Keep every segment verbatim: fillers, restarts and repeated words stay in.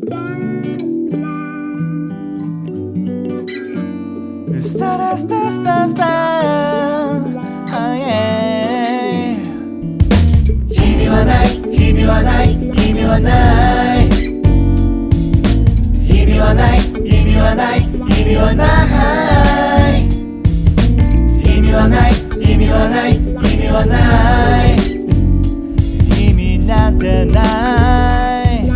スタラスタスタスタあいえ意味はない意味はない意味はない意味はない意味はない意味はない意味はない意味はない意味はない意味なんてない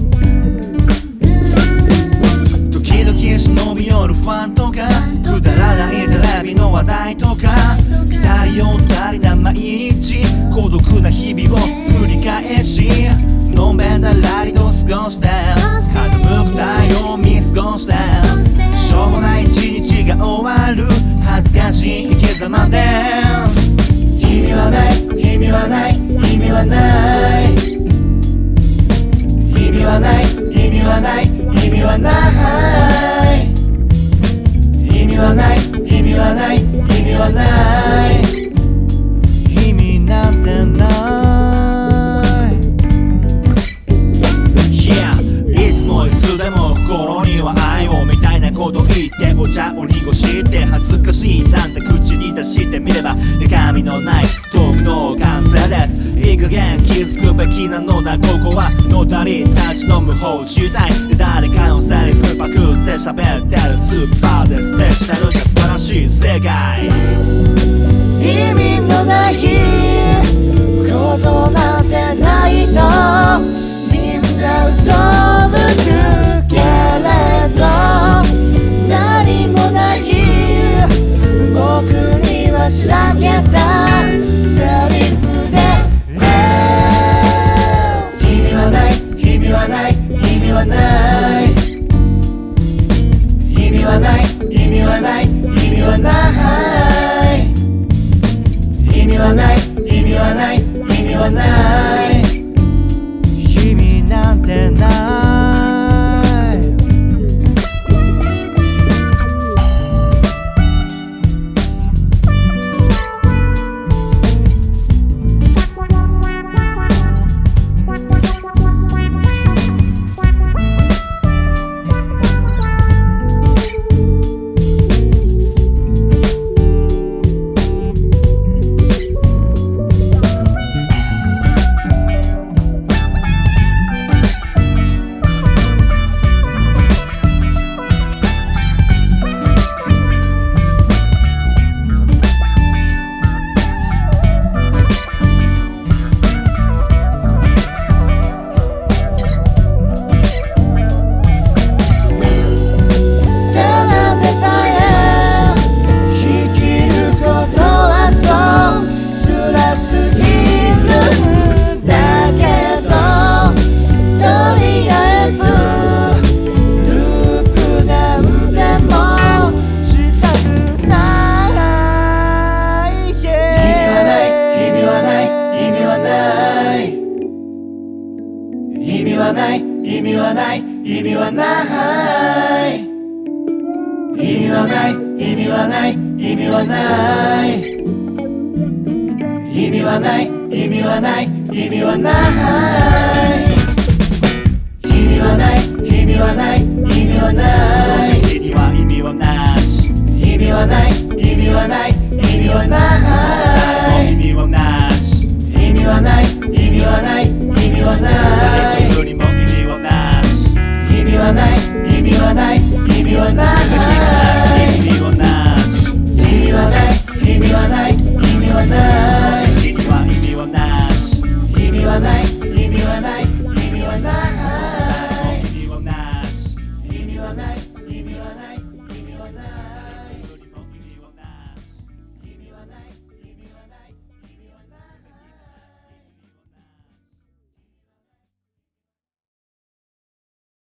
時々忍び寄るファンとかくだらないテレビの話題とか二人よ二人な毎日孤独な日々を繰り返しのんべんだらりと過ごして傾く太陽を見過ごしてしょうもない一日が終わる恥ずかしい生き様です意味はない意味はない意味はない意味はない意味はない意味はない意味はない意味はない意味はない意味なんてないYeah いつもいつでも心には愛をみたいなこと言ってお茶を濁して恥ずかしいなんて口に出してみれば中身のないトークの完成ですいい加減気づくべきなのだここはのたりたちの無法地帯で誰かのセリフパクって喋ってるスーパーでスペシャルで素晴らしい世界意味のないことなんてないとみんな嘘を吹くけれど何もない僕にはしらけたセリフで意味はない意味はない意味はない意味はない意味はない意味はない意味はない意味はない意味はない意味なんてない意味はない意味はない意味はない意味はない意味はない意味はない意味はない意味はない意味はない意味はない意味はない意味はない私には意味はなし意味はない意味はない意味はない意味はなし意味はない意味はない意味はない誰一人も意味はなし意味はない意味はない意味はない意味はなし意味はない